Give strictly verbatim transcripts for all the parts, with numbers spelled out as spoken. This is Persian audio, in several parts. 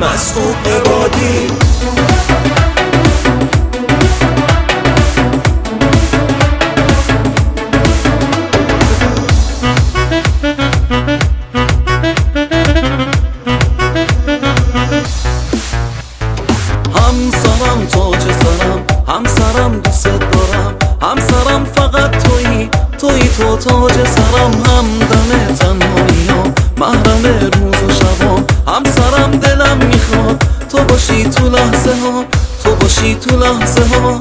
مسعود عبادی. همسرم تاج سرم، همسرم دوست دارم، همسرم فقط تویی، تویی تو تاج سرم. همدم تنهاییام، محرم روز و شبام، همسرم دلم میخواد تو باشی تو لحظه ها، تو باشی تو لحظه ها.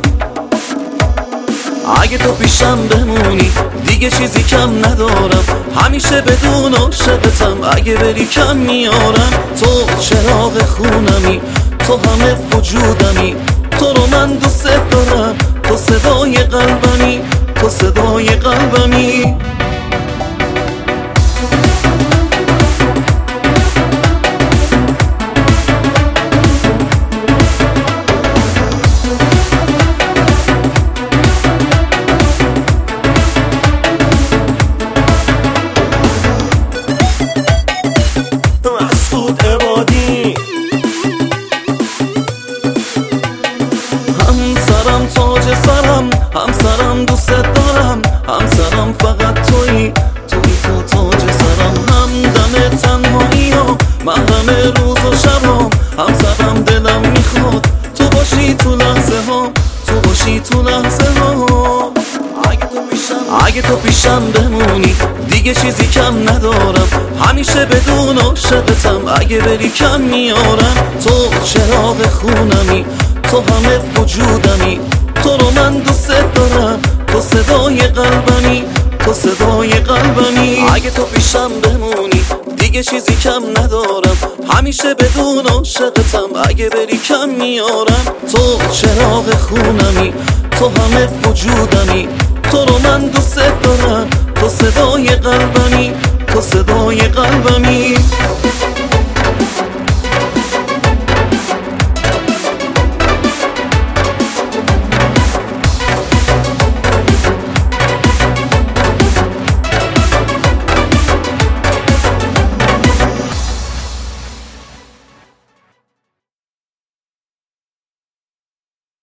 اگه تو پیشم بمونی دیگه چیزی کم ندارم، همیشه بدون عاشقتم، اگه بری کم میارم. تو چراغ خونمی، تو همه وجودمی، تو رو من دوست دارم، تو صدای قلبمی، تو صدای قلبمی. مسعود عبادی. همسرم تاج سرم، همسرم دوست دارم، همسرم فقط تویی، تویی تو تاج سرم. همدم تنهاییام، محرم روز و شبام، همسرم دلم میخواد تو باشی تو لحظه ها، تو باشی تو لحظه ها. اگه تو پیشم اگه تو پیشم بمونی دیگه چیزی کم ندارم، همیشه بدون عاشقتم، اگه بری کم میارم. تو چراغ خونمی، تو همه وجودمی، تو رو من دوست دارم، تو صدای قلبمی، تو صدای قلبمی. اگه تو پیشم بمونی دیگه چیزی کم ندارم، همیشه بدون عاشقتم، اگه بری کم میارم. تو چراغ خونمی، تو همه وجودمی، تو رو من دوست دارم، تو صدای قلبمی، تو صدای قلبمی.